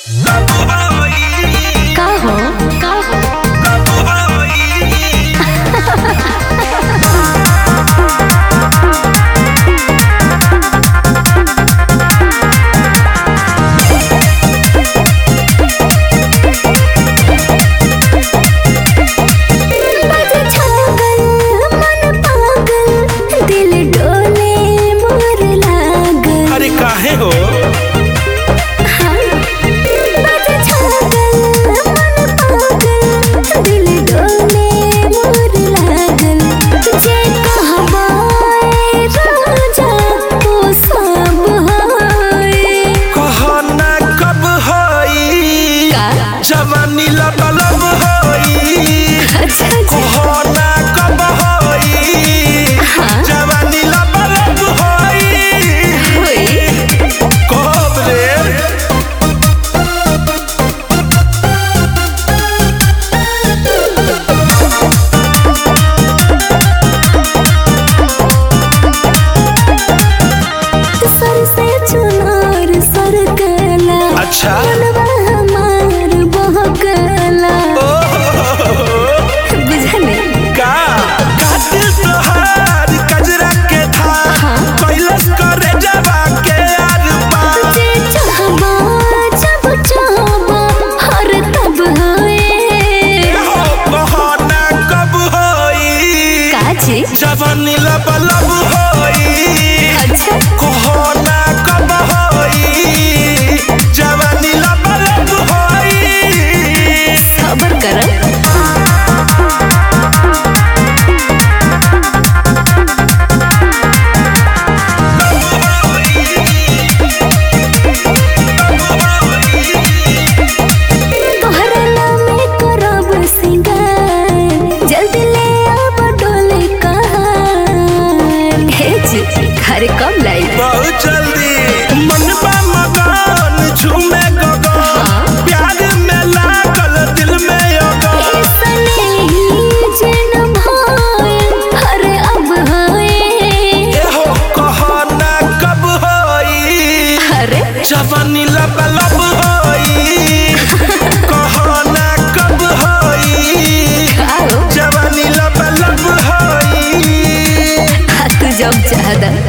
का हो का हो काहे हो जवानी लबलब होई कोहना कब होई जवानी लबलब होई कब रे सर से चुनार सर कला अच्छा जवानी लबलब होई कोहना कब होई जवानी लबलब होई सबर कर अरे कब लाई बहुत जल्दी मनबा मगन झूमे गगन प्यार में लागल दिल में अगन अरे अब हो कहना कब होई अरे जवानी लबलब होई कहना कब होई जवानी लबलब होई तू जब चाहता